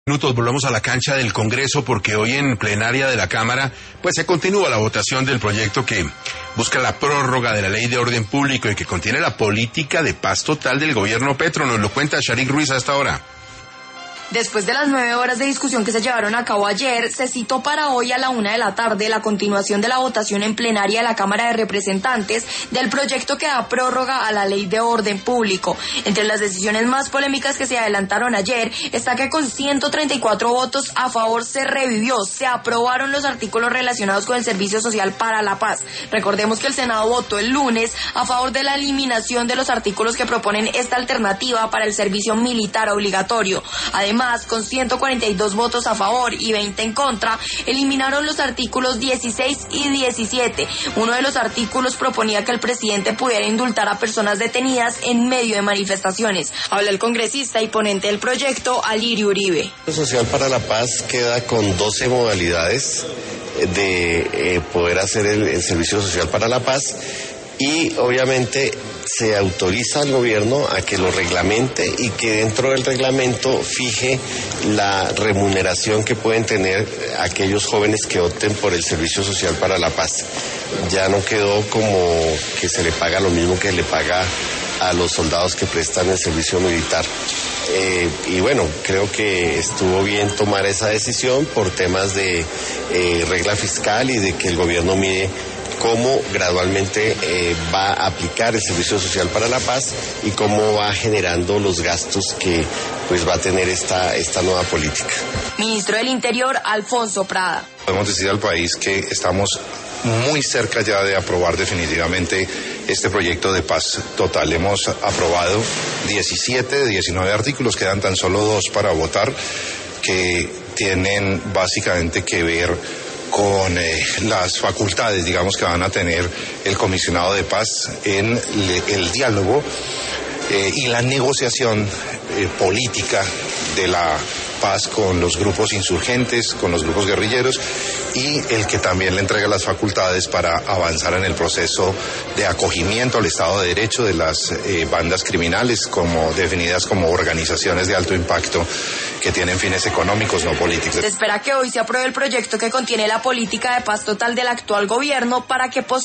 Minutos, volvamos a la cancha del Congreso porque hoy en plenaria de la Cámara pues se continúa la votación del proyecto que busca la prórroga de la Ley de Orden Público y que contiene la política de paz total del gobierno Petro. Nos lo cuenta Sharik Ruiz a esta hora. Después de las 9 horas de discusión que se llevaron a cabo ayer, se citó para hoy a la 1:00 p.m. la continuación de la votación en plenaria de la Cámara de Representantes del proyecto que da prórroga a la Ley de Orden Público. Entre las decisiones más polémicas que se adelantaron ayer está que con 134 votos a favor se aprobaron los artículos relacionados con el Servicio Social para la Paz. Recordemos que el Senado votó el lunes a favor de la eliminación de los artículos que proponen esta alternativa para el servicio militar obligatorio. Además, con 142 votos a favor y 20 en contra, eliminaron los artículos 16 y 17. Uno de los artículos proponía que el presidente pudiera indultar a personas detenidas en medio de manifestaciones. Habla el congresista y ponente del proyecto, Alirio Uribe. El Social para la Paz queda con 12 modalidades de poder hacer el Servicio Social para la Paz y obviamente se autoriza al gobierno a que lo reglamente y que dentro del reglamento fije la remuneración que pueden tener aquellos jóvenes que opten por el Servicio Social para la Paz. Ya no quedó como que se le paga lo mismo que le paga a los soldados que prestan el servicio militar. Y bueno, creo que estuvo bien tomar esa decisión por temas de regla fiscal y de que el gobierno mide cómo gradualmente va a aplicar el Servicio Social para la Paz y cómo va generando los gastos que pues va a tener esta nueva política. Ministro del Interior, Alfonso Prada. Podemos decir al país que estamos muy cerca ya de aprobar definitivamente este proyecto de paz total. Hemos aprobado 17 de 19 artículos, quedan tan solo 2 para votar, que tienen básicamente que ver con las facultades, digamos, que van a tener el comisionado de paz en el diálogo y la negociación política de la paz con los grupos insurgentes, con los grupos guerrilleros, y el que también le entrega las facultades para avanzar en el proceso de acogimiento al Estado de Derecho de las bandas criminales, como definidas como organizaciones de alto impacto que tienen fines económicos, no políticos. Se espera que hoy se apruebe el proyecto que contiene la política de paz total del actual gobierno para que